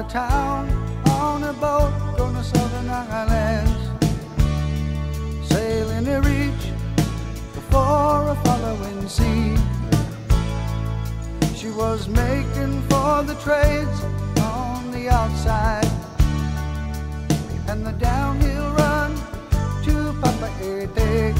of town on a boat going to Southern Islands, sailing to reach before a following sea. She was making for the trades on the outside and the downhill run to Papeete.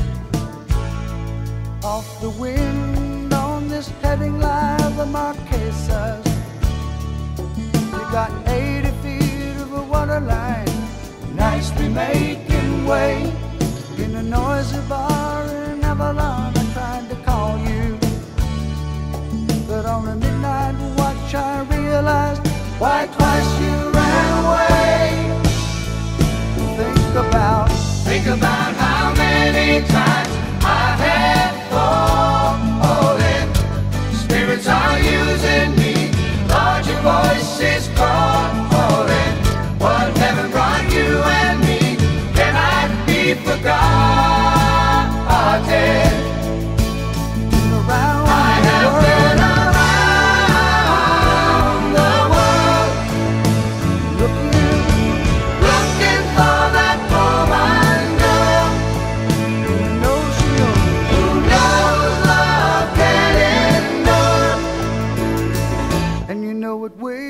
Off the wind on this heading line, the Marquesas. You got 80 feet of a water line, nicely making way. In a noisy bar in Avalon, I tried to call you, but on a midnight watch I realized why twice you ran away. Think about how many times I had fallen. Spirits are using me, Lord, your voice is calling. What heaven brought you and me cannot be forgotten. I have been around the world, looking for that woman girl who knows love can endure, and you know it will.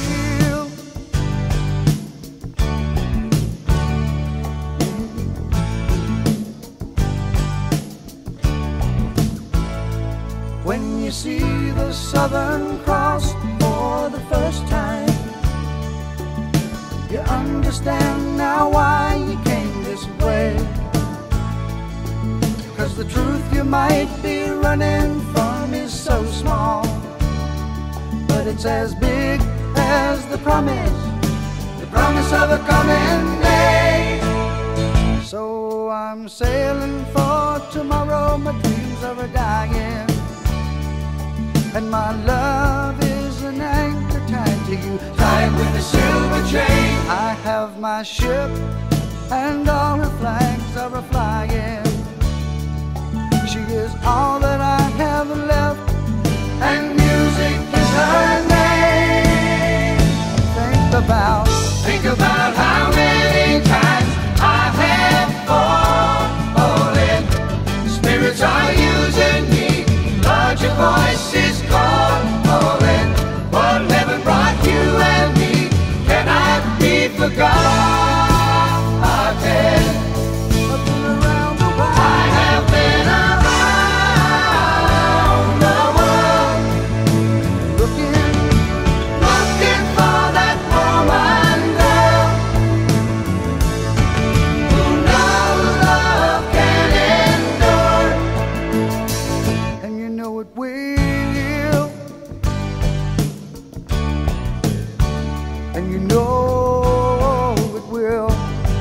When you see the Southern Cross for the first time, you understand now why you came this way. 'Cause the truth you might be running from is so small, but it's as big as the promise of a coming day. So I'm sailing for tomorrow, my dreams are a-dying, and my love is an anchor tied to you, tied with a silver chain. I have my ship and all her flags are a-flying. She is all that I have left, and music is her name. Think about how many times I have fallen. Spirits are using me, Lord, your voice is calling. What heaven brought you and me cannot be forgotten. I have been around the world, looking for that woman girl who knows love can endure, and you know it will, and you know it will.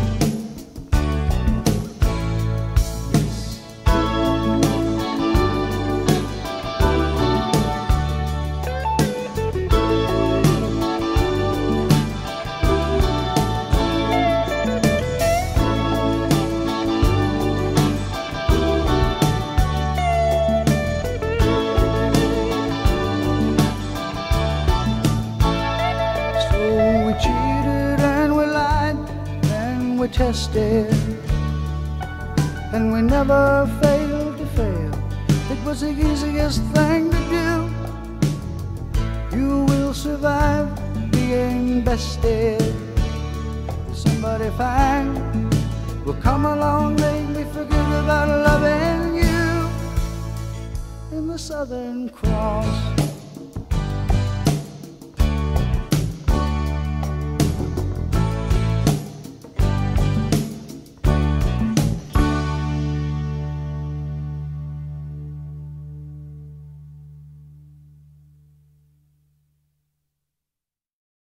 So we cheated and we lied and we tested, and we never failed to fail. It was the easiest thing to do. You will survive being bested. Somebody fine will come along, make me forget about loving you. In the Southern Cross